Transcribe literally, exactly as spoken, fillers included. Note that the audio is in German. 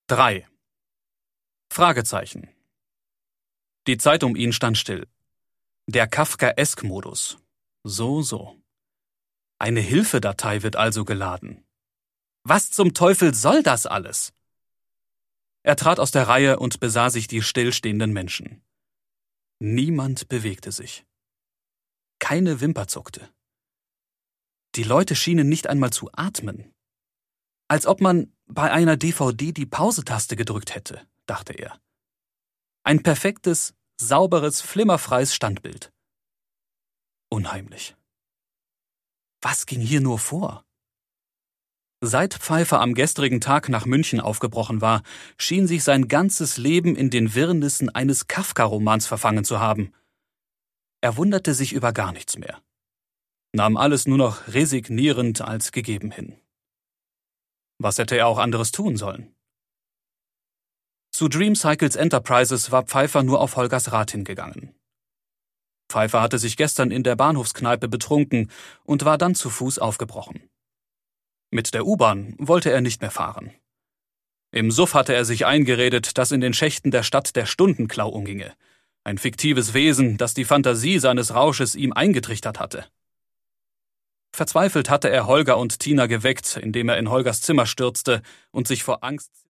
drei. Fragezeichen. Die Zeit um ihn stand still. Der Kafkaesk-Modus. So, so. Eine Hilfedatei wird also geladen. Was zum Teufel soll das alles? Er trat aus der Reihe und besah sich die stillstehenden Menschen. Niemand bewegte sich. Keine Wimper zuckte. Die Leute schienen nicht einmal zu atmen. Als ob man bei einer D V D die Pause-Taste gedrückt hätte, dachte er. Ein perfektes, sauberes, flimmerfreies Standbild. Unheimlich. Was ging hier nur vor? Seit Pfeiffer am gestrigen Tag nach München aufgebrochen war, schien sich sein ganzes Leben in den Wirrnissen eines Kafka-Romans verfangen zu haben. Er wunderte sich über gar nichts mehr, nahm alles nur noch resignierend als gegeben hin. Was hätte er auch anderes tun sollen? Zu Dream Cycles Enterprises war Pfeiffer nur auf Holgers Rat hingegangen. Pfeiffer hatte sich gestern in der Bahnhofskneipe betrunken und war dann zu Fuß aufgebrochen. Mit der U-Bahn wollte er nicht mehr fahren. Im Suff hatte er sich eingeredet, dass in den Schächten der Stadt der Stundenklau umginge. Ein fiktives Wesen, das die Fantasie seines Rausches ihm eingetrichtert hatte. Verzweifelt hatte er Holger und Tina geweckt, indem er in Holgers Zimmer stürzte und sich vor Angst